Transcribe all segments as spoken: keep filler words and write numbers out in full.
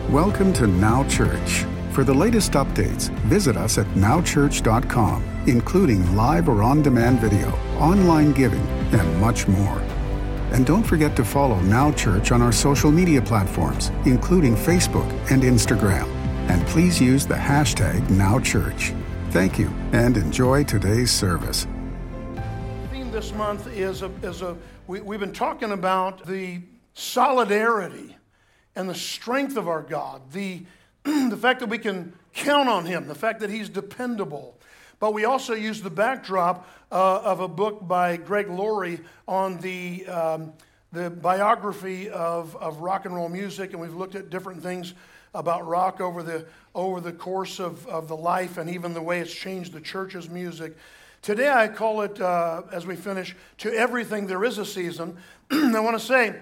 Welcome to Now Church. For the latest updates, visit us at now church dot com, including live or on-demand video, online giving, and much more. And don't forget to follow Now Church on our social media platforms, including Facebook and Instagram. And please use the hashtag NowChurch. Thank you, and enjoy today's service. The theme this month is a, is a we, we've been talking about the solidarity and the strength of our God, the, the fact that we can count on Him, the fact that He's dependable. But we also use the backdrop uh, of a book by Greg Laurie on the um, the biography of, of rock and roll music, and we've looked at different things about rock over the over the course of, of the life and even the way it's changed the church's music. Today I call it, uh, as we finish, To Everything There Is a Season. I want to say,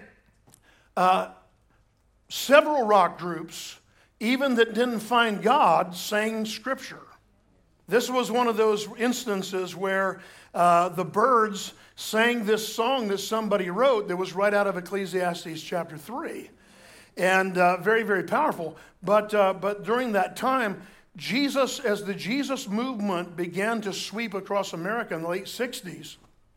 uh, several rock groups, even that didn't find God, sang Scripture. This was one of those instances where uh, the Byrds sang this song that somebody wrote that was right out of Ecclesiastes chapter three. And uh, very, very powerful. But uh, but during that time, Jesus, as the Jesus movement began to sweep across America in the late sixties,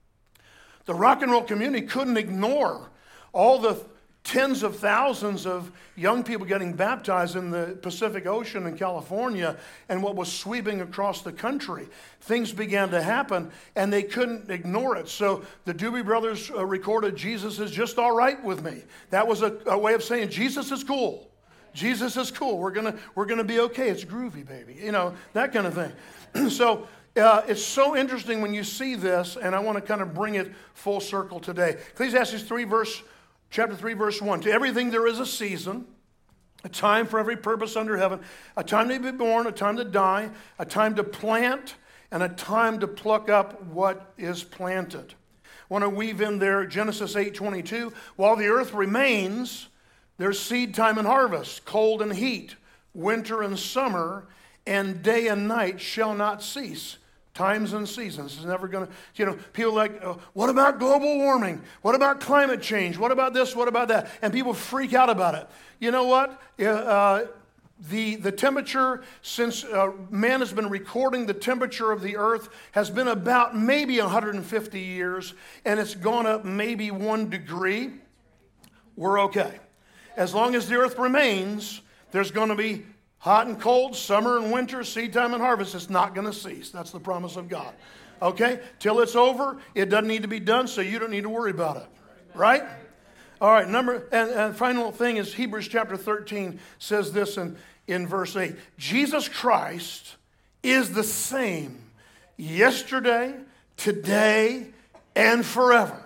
the rock and roll community couldn't ignore all the tens of thousands of young people getting baptized in the Pacific Ocean in California and what was sweeping across the country. Things began to happen, and they couldn't ignore it. So the Doobie Brothers uh, recorded, "Jesus is just all right with me." That was a, a way of saying, Jesus is cool. Jesus is cool. We're gonna we're gonna be okay. It's groovy, baby. You know, that kind of thing. So uh, it's so interesting when you see this, and I want to kind of bring it full circle today. Ecclesiastes three verse Chapter three, verse one. To everything there is a season, a time for every purpose under heaven, a time to be born, a time to die, a time to plant, and a time to pluck up what is planted. I want to weave in there Genesis eight twenty-two. While the earth remains, there's seed time and harvest, cold and heat, winter and summer, and day and night shall not cease. Times and seasons. It's never going to, you know, people like, oh, what about global warming? What about climate change? What about this? What about that? And people freak out about it. You know what? Uh, the, the temperature, since uh, man has been recording the temperature of the earth, has been about maybe one hundred fifty years, and it's gone up maybe one degree. We're okay. As long as the earth remains, there's going to be hot and cold, summer and winter, seed time and harvest. It's not going to cease. That's the promise of God. Okay? Till it's over, it doesn't need to be done, so you don't need to worry about it. Right? All right, number, and, and final thing is Hebrews chapter thirteen says this in, in verse eight. Jesus Christ is the same yesterday, today, and forever.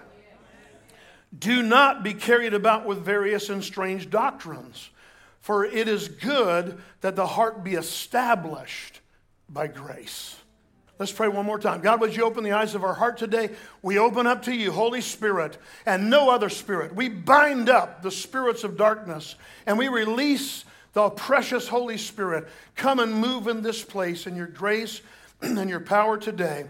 Do not be carried about with various and strange doctrines. For it is good that the heart be established by grace. Let's pray one more time. God, would you open the eyes of our heart today? We open up to you, Holy Spirit, and no other spirit. We bind up the spirits of darkness, and we release the precious Holy Spirit. Come and move in this place in your grace and your power today.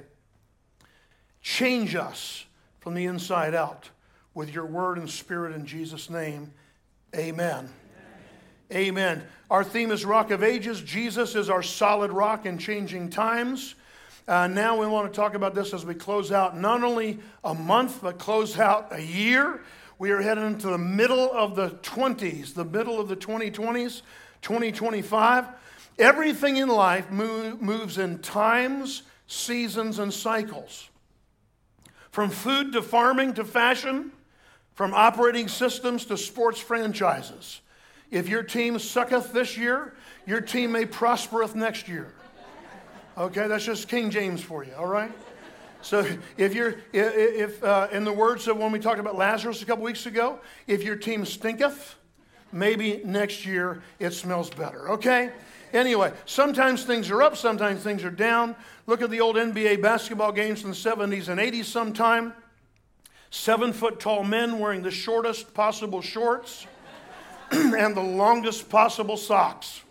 Change us from the inside out with your word and spirit in Jesus' name. Amen. Amen. Our theme is Rock of Ages. Jesus is our solid rock in changing times. Uh, now we want to talk about this as we close out not only a month, but close out a year. We are heading into the middle of the twenties, the middle of the twenty twenties, twenty twenty-five. Everything in life move, moves in times, seasons, and cycles. From food to farming to fashion, from operating systems to sports franchises. If your team sucketh this year, your team may prospereth next year. Okay, that's just King James for you, all right? So if you're, if uh, in the words of when we talked about Lazarus a couple weeks ago, if your team stinketh, maybe next year it smells better, okay? Anyway, sometimes things are up, sometimes things are down. Look at the old N B A basketball games in the seventies and eighties sometime. Seven foot tall men wearing the shortest possible shorts and the longest possible socks.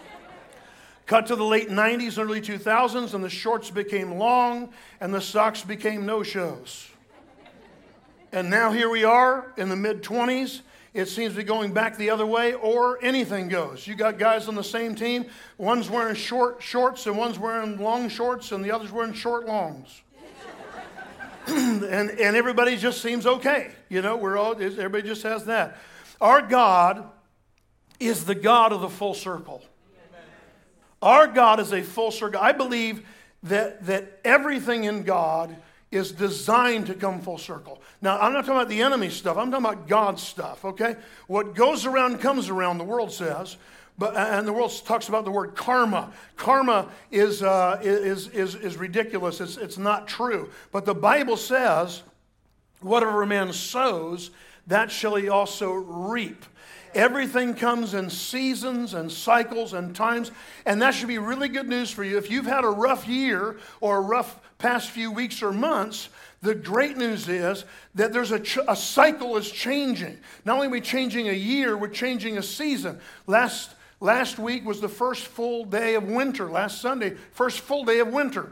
Cut to the late nineties, early two thousands, and the shorts became long and the socks became no-shows. And now here we are in the mid-twenties, it seems to be going back the other way, or anything goes. You got guys on the same team, one's wearing short shorts and one's wearing long shorts and the other's wearing short longs. and, and everybody just seems okay. You know, we're all, everybody just has that. Our God is the God of the full circle. Our God is a full circle. I believe that, that everything in God is designed to come full circle. Now, I'm not talking about the enemy stuff. I'm talking about God's stuff, okay? What goes around comes around, the world says. But, and the world talks about the word karma. Karma is, uh, is, is, is ridiculous. It's, it's not true. But the Bible says, whatever a man sows, that shall he also reap. Everything comes in seasons and cycles and times, and that should be really good news for you. If you've had a rough year or a rough past few weeks or months, the great news is that there's a, ch- a cycle is changing. Not only are we changing a year, we're changing a season. Last, last week was the first full day of winter. Last Sunday, first full day of winter.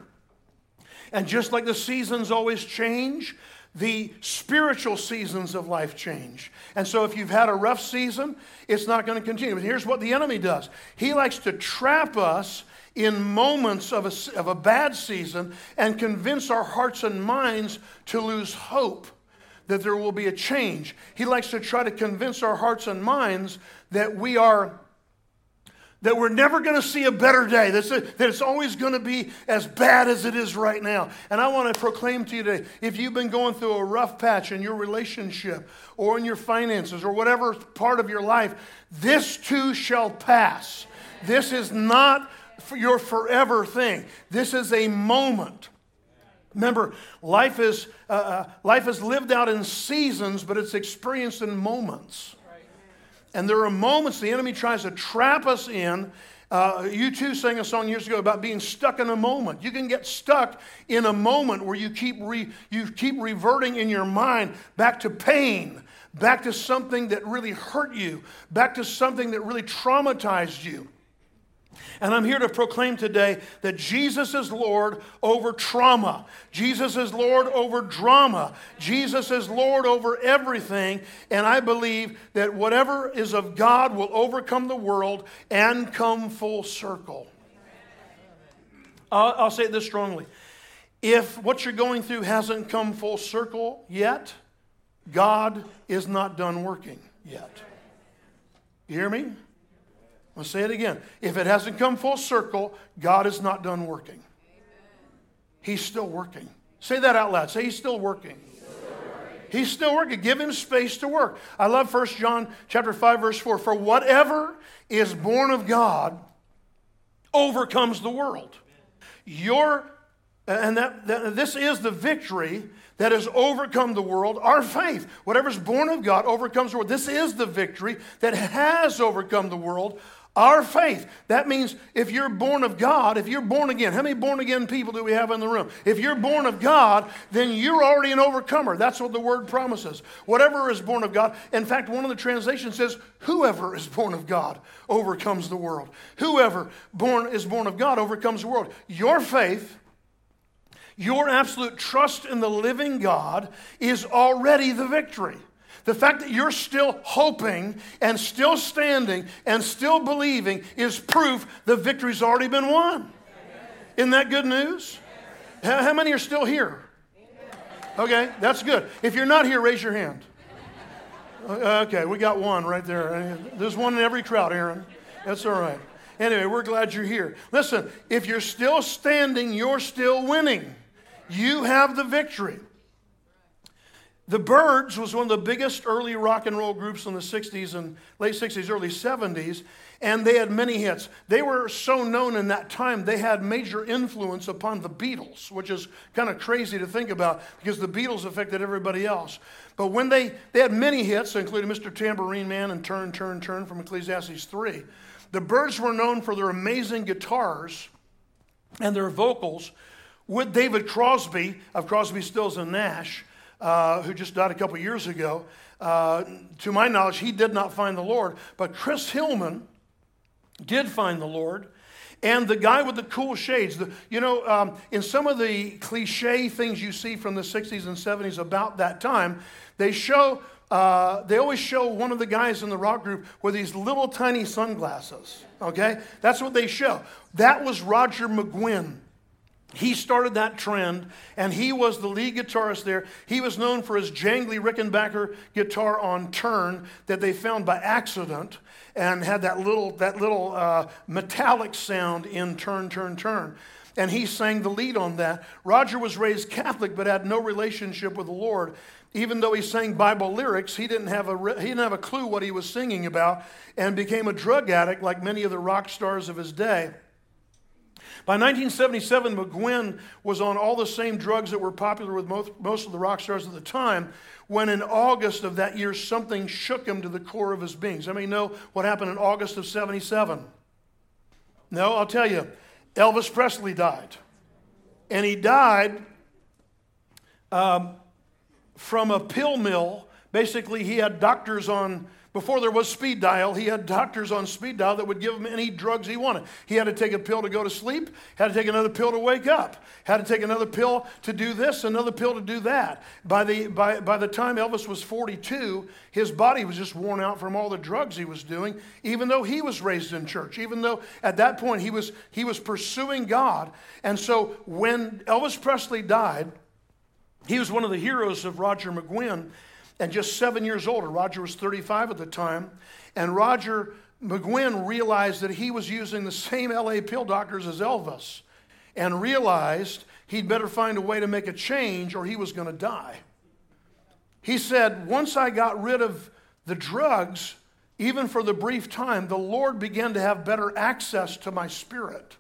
And just like the seasons always change, the spiritual seasons of life change. And so if you've had a rough season, it's not going to continue. But here's what the enemy does. He likes to trap us in moments of a, of a bad season and convince our hearts and minds to lose hope that there will be a change. He likes to try to convince our hearts and minds that we are that we're never going to see a better day, that's a, that it's always going to be as bad as it is right now. And I want to proclaim to you today, if you've been going through a rough patch in your relationship or in your finances or whatever part of your life, this too shall pass. This is not your forever thing. This is a moment. Remember, life is, uh, life is lived out in seasons, but it's experienced in moments. And there are moments the enemy tries to trap us in. Uh, you too sang a song years ago about being stuck in a moment. You can get stuck in a moment where you keep re, you keep reverting in your mind back to pain, back to something that really hurt you, back to something that really traumatized you. And I'm here to proclaim today that Jesus is Lord over trauma. Jesus is Lord over drama. Jesus is Lord over everything. And I believe that whatever is of God will overcome the world and come full circle. I'll, I'll say it this strongly. If what you're going through hasn't come full circle yet, God is not done working yet. You hear me? I'll say it again. If it hasn't come full circle, God is not done working. He's still working. Say that out loud. Say he's still working. He's still working. He's still working. Give him space to work. I love First John chapter five, verse four. For whatever is born of God overcomes the world. Your, and that, that this is the victory that has overcome the world, our faith. Whatever's born of God overcomes the world. This is the victory that has overcome the world, our faith. That means if you're born of God, if you're born again, how many born again people do we have in the room? If you're born of God, then you're already an overcomer. That's what the word promises. Whatever is born of God. In fact, one of the translations says, whoever is born of God overcomes the world. Whoever born is born of God overcomes the world. Your faith, your absolute trust in the living God is already the victory. The fact that you're still hoping and still standing and still believing is proof the victory's already been won. Isn't that good news? How many are still here? Okay, that's good. If you're not here, raise your hand. Okay, we got one right there. There's one in every crowd, Aaron. That's all right. Anyway, we're glad you're here. Listen, if you're still standing, you're still winning. You have the victory. The Byrds was one of the biggest early rock and roll groups in the sixties and late sixties, early seventies, and they had many hits. They were so known in that time, they had major influence upon the Beatles, which is kind of crazy to think about because the Beatles affected everybody else. But when they, they had many hits, including Mister Tambourine Man and Turn, Turn, Turn from Ecclesiastes three. The Byrds were known for their amazing guitars and their vocals with David Crosby of Crosby, Stills and Nash, Uh, who just died a couple years ago. Uh, to my knowledge, he did not find the Lord. But Chris Hillman did find the Lord. And the guy with the cool shades. The, you know, um, in some of the cliche things you see from the sixties and seventies about that time, they show uh, they always show one of the guys in the rock group with these little tiny sunglasses, okay? That's what they show. That was Roger McGuinn. He started that trend, and he was the lead guitarist there. He was known for his jangly Rickenbacker guitar on Turn that they found by accident and had that little, that little uh, metallic sound in Turn, Turn, Turn. And he sang the lead on that. Roger was raised Catholic but had no relationship with the Lord. Even though he sang Bible lyrics, he didn't have a, he didn't have a clue what he was singing about and became a drug addict like many of the rock stars of his day. By nineteen seventy-seven, McGuinn was on all the same drugs that were popular with most, most of the rock stars at the time, when in August of that year, something shook him to the core of his being. Does anybody know what happened in August of seventy-seven? No, I'll tell you. Elvis Presley died. And he died um, from a pill mill. Basically, he had doctors on, before there was speed dial, he had doctors on speed dial that would give him any drugs he wanted. He had to take a pill to go to sleep, had to take another pill to wake up, had to take another pill to do this, another pill to do that. By the, by, by the time Elvis was forty-two, his body was just worn out from all the drugs he was doing, even though he was raised in church, even though at that point he was, he was pursuing God. And so when Elvis Presley died, he was one of the heroes of Roger McGuinn. And just seven years older, Roger was thirty-five at the time, and Roger McGuinn realized that he was using the same L A pill doctors as Elvis, and realized he'd better find a way to make a change or he was going to die. He said, once I got rid of the drugs, even for the brief time, the Lord began to have better access to my spirit.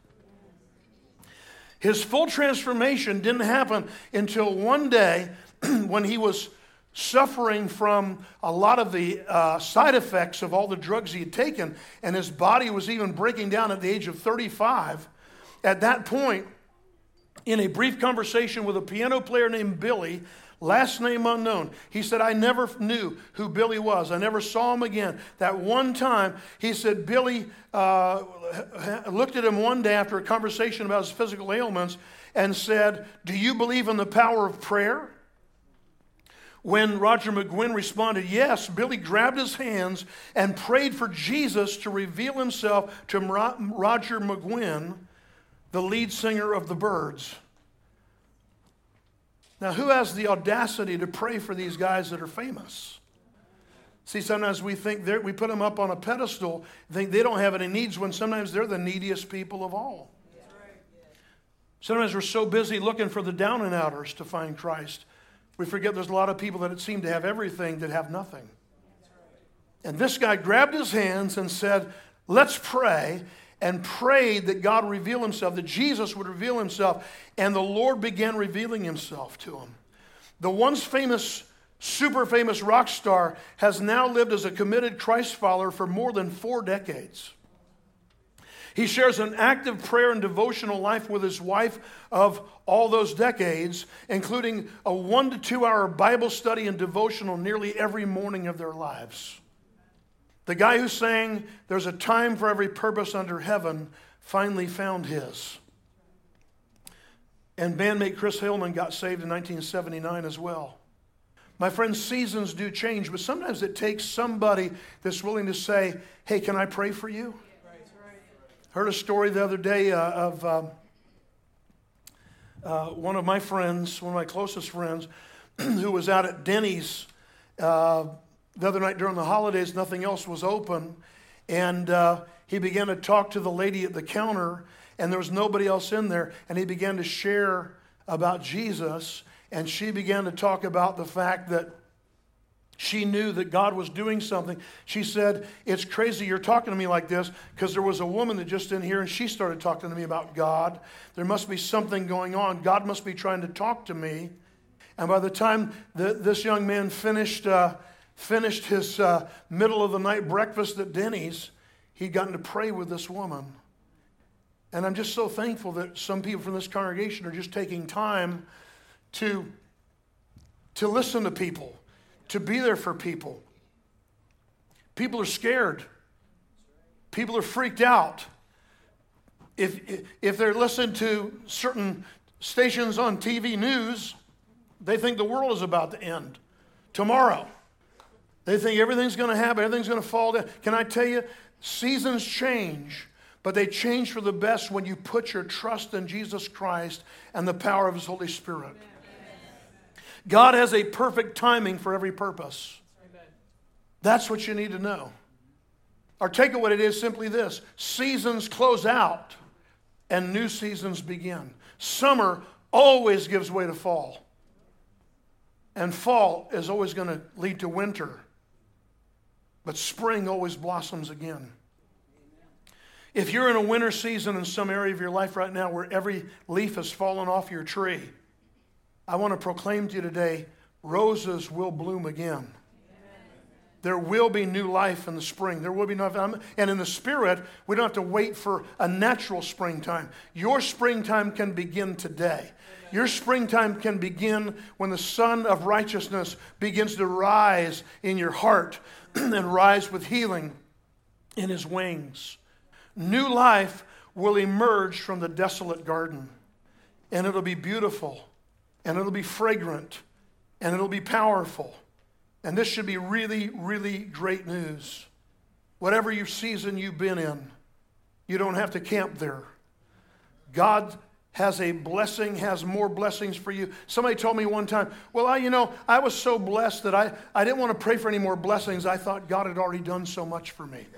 His full transformation didn't happen until one day when he was suffering from a lot of the uh, side effects of all the drugs he had taken, and his body was even breaking down at the age of thirty-five. At that point, in a brief conversation with a piano player named Billy, last name unknown, he said, I never knew who Billy was. I never saw him again. That one time, he said, Billy uh, looked at him one day after a conversation about his physical ailments and said, do you believe in the power of prayer? When Roger McGuinn responded, yes, Billy grabbed his hands and prayed for Jesus to reveal himself to Roger McGuinn, the lead singer of the Byrds. Now, who has the audacity to pray for these guys that are famous? See, sometimes we think we put them up on a pedestal, think they don't have any needs, when sometimes they're the neediest people of all. Sometimes we're so busy looking for the down and outers to find Christ, we forget there's a lot of people that seem to have everything that have nothing. And this guy grabbed his hands and said, let's pray, and prayed that God would reveal himself, that Jesus would reveal himself, and the Lord began revealing himself to him. The once famous, super famous rock star has now lived as a committed Christ follower for more than four decades. He shares an active prayer and devotional life with his wife of all those decades, including a one to two hour Bible study and devotional nearly every morning of their lives. The guy who sang, there's a time for every purpose under heaven, finally found his. And bandmate Chris Hillman got saved in nineteen seventy-nine as well. My friends, seasons do change, but sometimes it takes somebody that's willing to say, hey, can I pray for you? Heard a story the other day uh, of uh, uh, one of my friends, one of my closest friends, who was out at Denny's uh, the other night during the holidays. Nothing else was open. And uh, he began to talk to the lady at the counter, and there was nobody else in there. And he began to share about Jesus, and she began to talk about the fact that she knew that God was doing something. She said, it's crazy you're talking to me like this, because there was a woman that just in here and she started talking to me about God. There must be something going on. God must be trying to talk to me. And by the time the, this young man finished, uh, finished his uh, middle of the night breakfast at Denny's, he'd gotten to pray with this woman. And I'm just so thankful that some people from this congregation are just taking time to, to listen to people, to be there for people. People are scared. People are freaked out. If, if they're listening to certain stations on T V news, they think the world is about to end tomorrow. They think everything's going to happen, everything's going to fall down. Can I tell you, seasons change, but they change for the best when you put your trust in Jesus Christ and the power of His Holy Spirit. Amen. God has a perfect timing for every purpose. Amen. That's what you need to know. Or take it what it is, simply this. Seasons close out and new seasons begin. Summer always gives way to fall. And fall is always going to lead to winter. But spring always blossoms again. If you're in a winter season in some area of your life right now where every leaf has fallen off your tree, I want to proclaim to you today, roses will bloom again. There will be new life in the spring. There will be new, and in the Spirit, we don't have to wait for a natural springtime. Your springtime can begin today. Your springtime can begin when the sun of righteousness begins to rise in your heart and rise with healing in His wings. New life will emerge from the desolate garden, and it'll be beautiful, and it'll be fragrant, and it'll be powerful. And this should be really, really great news. Whatever your season you've been in, you don't have to camp there. God has a blessing, has more blessings for you. Somebody told me one time, well, I, you know, I was so blessed that I, I didn't want to pray for any more blessings. I thought God had already done so much for me.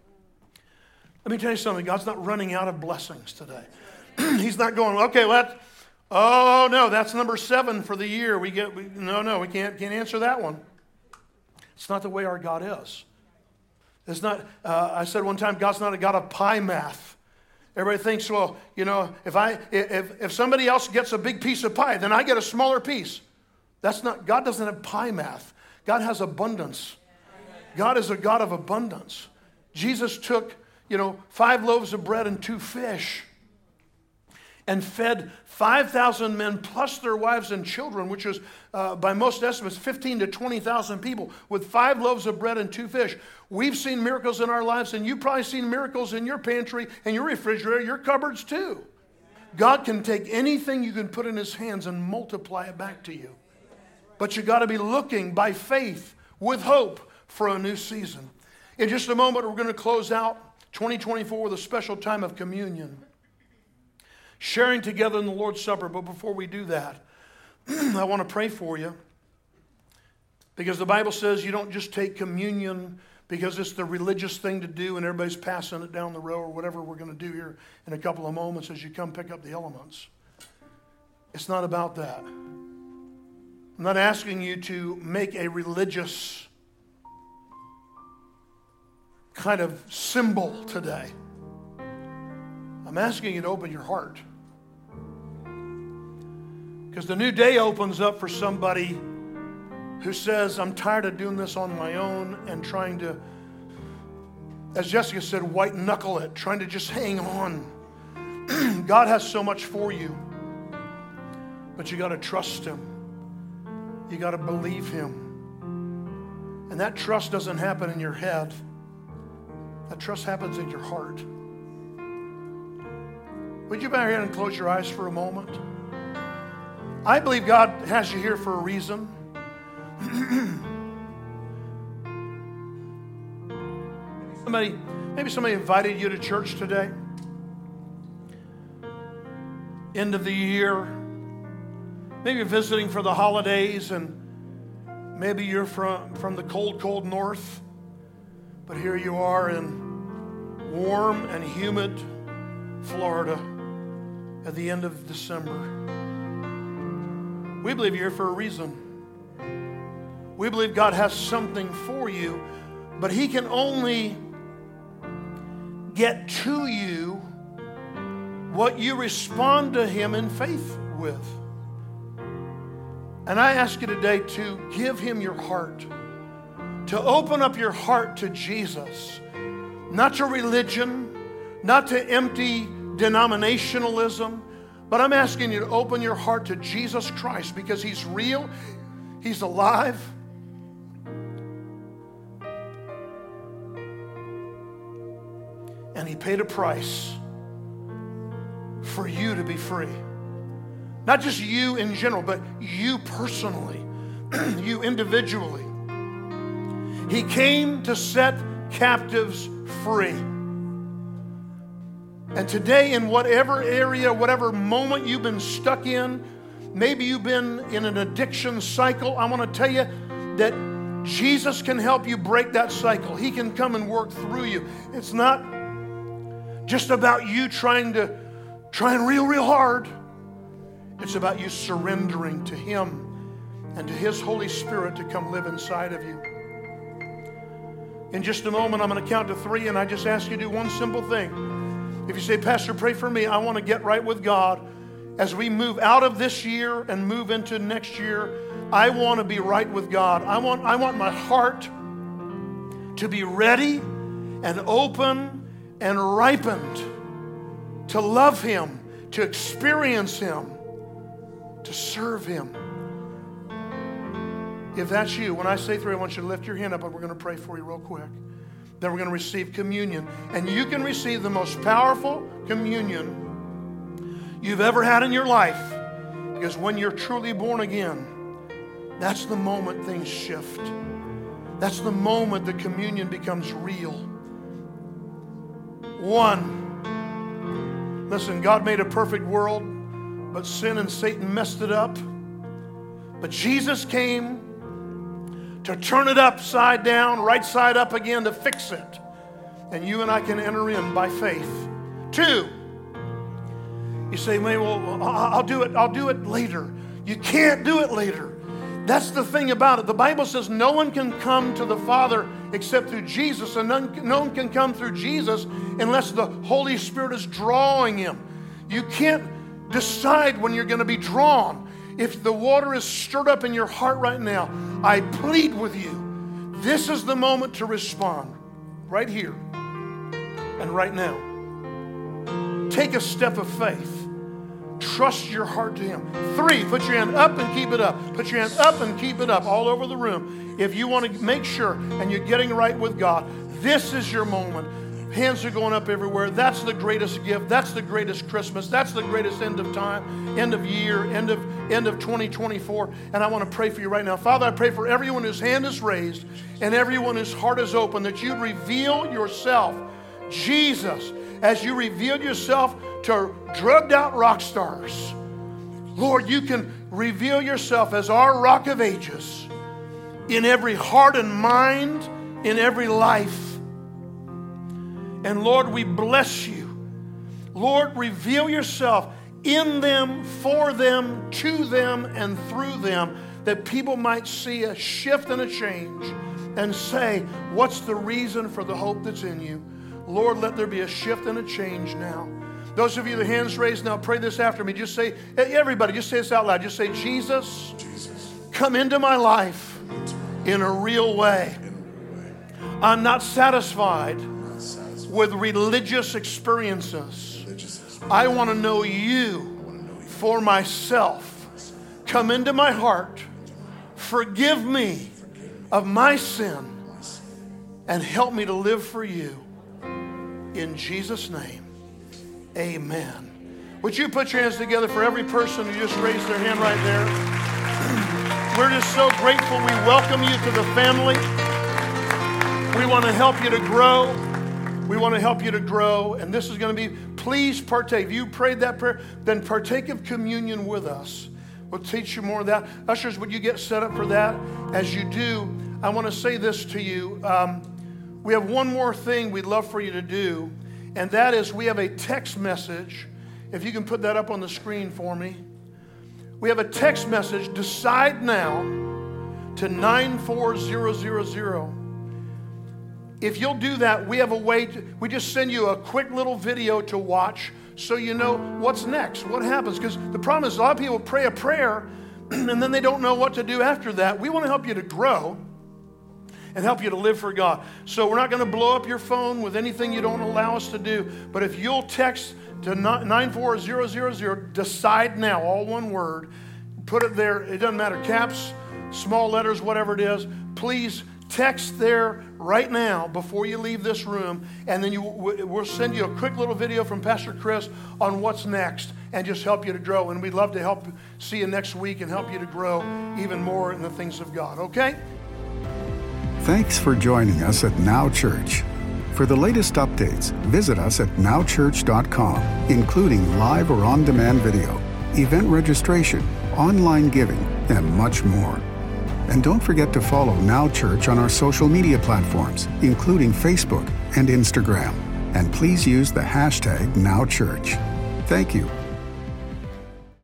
Let me tell you something. God's not running out of blessings today. He's not going, okay, let, oh, no, that's number seven for the year. We get, we, no, no, we can't, can't answer that one. It's not the way our God is. It's not, uh, I said one time, God's not a God of pie math. Everybody thinks, well, you know, if I if if somebody else gets a big piece of pie, then I get a smaller piece. That's not, God doesn't have pie math. God has abundance. God is a God of abundance. Jesus took, you know, five loaves of bread and two fish and fed five thousand men plus their wives and children, which is, uh, by most estimates, fifteen to twenty thousand people with five loaves of bread and two fish. We've seen miracles in our lives, and you've probably seen miracles in your pantry and your refrigerator, your cupboards too. God can take anything you can put in His hands and multiply it back to you. But you got to be looking by faith with hope for a new season. In just a moment, we're going to close out twenty twenty-four with a special time of communion. Sharing together in the Lord's Supper. But before we do that, I want to pray for you. Because the Bible says you don't just take communion because it's the religious thing to do and everybody's passing it down the row or whatever we're going to do here in a couple of moments as you come pick up the elements. It's not about that. I'm not asking you to make a religious kind of symbol today. I'm asking you to open your heart. Because the new day opens up for somebody who says, I'm tired of doing this on my own and trying to, as Jessica said, white knuckle it, trying to just hang on. God has so much for you, but you got to trust Him. You got to believe Him. And that trust doesn't happen in your head. That trust happens in your heart. Would you bow your head and close your eyes for a moment? I believe God has you here for a reason. somebody, maybe somebody invited you to church today. End of the year. Maybe you're visiting for the holidays, and maybe you're from, from the cold, cold north. But here you are in warm and humid Florida at the end of December. We believe you're here for a reason. We believe God has something for you, but He can only get to you what you respond to Him in faith with. And I ask you today to give Him your heart, to open up your heart to Jesus, not to religion, not to empty denominationalism, but I'm asking you to open your heart to Jesus Christ because He's real, He's alive. And He paid a price for you to be free. Not just you in general, but you personally, you individually. He came to set captives free. And today, in whatever area, whatever moment you've been stuck in, maybe you've been in an addiction cycle, I want to tell you that Jesus can help you break that cycle. He can come and work through you. It's not just about you trying to trying real, real hard. It's about you surrendering to Him and to His Holy Spirit to come live inside of you. In just a moment, I'm going to count to three, and I just ask you to do one simple thing. If you say, Pastor, pray for me, I want to get right with God. As we move out of this year and move into next year, I want to be right with God. I want, I want my heart to be ready and open and ripened to love Him, to experience Him, to serve Him. If that's you, when I say three, I want you to lift your hand up and we're going to pray for you real quick. Then we're going to receive communion. And you can receive the most powerful communion you've ever had in your life. Because when you're truly born again, that's the moment things shift. That's the moment the communion becomes real. One, listen, God made a perfect world, but sin and Satan messed it up. But Jesus came to turn it upside down, right side up again, to fix it. And you and I can enter in by faith. Two, you say, well, I'll do it, I'll do it later. You can't do it later. That's the thing about it. The Bible says no one can come to the Father except through Jesus, and none, no one can come through Jesus unless the Holy Spirit is drawing him. You can't decide when you're going to be drawn. If the water is stirred up in your heart right now, I plead with you, this is the moment to respond, right here and right now. Take a step of faith. Trust your heart to Him. Three, put your hand up and keep it up. Put your hand up and keep it up all over the room. If you want to make sure and you're getting right with God, this is your moment. Hands are going up everywhere. That's the greatest gift. That's the greatest Christmas. That's the greatest end of time, end of year, end of end of twenty twenty-four. And I want to pray for you right now. Father, I pray for everyone whose hand is raised and everyone whose heart is open, that you'd reveal yourself, Jesus, as you revealed yourself to drugged out rock stars. Lord, you can reveal yourself as our rock of ages in every heart and mind, in every life. And Lord, we bless you. Lord, reveal yourself in them, for them, to them, and through them, that people might see a shift and a change and say, what's the reason for the hope that's in you? Lord, let there be a shift and a change now. Those of you with hands raised now, pray this after me. Just say, everybody, just say this out loud. Just say, Jesus, Jesus, come into my life in a real way. I'm not satisfied with religious experiences. I want to know you for myself. Come into my heart. Forgive me of my sin and help me to live for you. In Jesus' name, amen. Would you put your hands together for every person who just raised their hand right there? We're just so grateful. We welcome you to the family. We want to help you to grow. We want to help you to grow, and this is going to be, please partake. If you prayed that prayer, then partake of communion with us. We'll teach you more of that. Ushers, would you get set up for that? As you do, I want to say this to you. Um, we have one more thing we'd love for you to do, and that is we have a text message. If you can put that up on the screen for me. We have a text message, decide now, to nine four zero zero zero. If you'll do that, we have a way to, we just send you a quick little video to watch so you know what's next, what happens. Because the problem is a lot of people pray a prayer and then they don't know what to do after that. We want to help you to grow and help you to live for God. So we're not going to blow up your phone with anything you don't allow us to do. But if you'll text to nine four zero zero zero, decide now, all one word, put it there. It doesn't matter, caps, small letters, whatever it is. Please text there right now before you leave this room, and then you, we'll send you a quick little video from Pastor Chris on what's next and just help you to grow. And we'd love to help see you next week and help you to grow even more in the things of God, okay? Thanks for joining us at Now Church. For the latest updates, visit us at now church dot com, including live or on-demand video, event registration, online giving, and much more. And don't forget to follow Now Church on our social media platforms, including Facebook and Instagram. And please use the hashtag Now Church. Thank you.